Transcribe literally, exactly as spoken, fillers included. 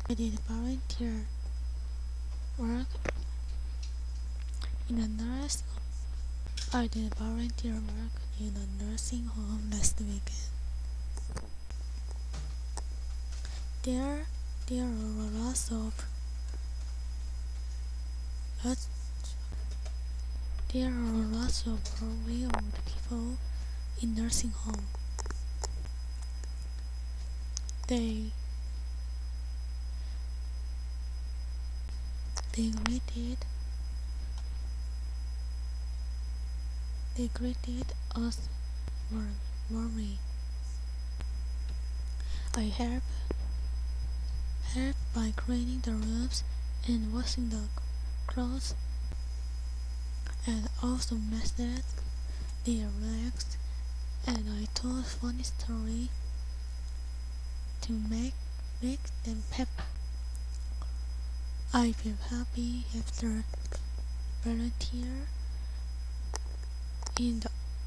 I did volunteer work in a nurse. I did volunteer work in a nursing home last weekend. There, there are lots of lots, there are lots of very old people in nursing home. They they greeted they greeted us warm, warmly. I help help by cleaning the rooms and washing the clothes, and also massaged their legs, and I told funny story to make make them pep. I feel happy after volunteer in the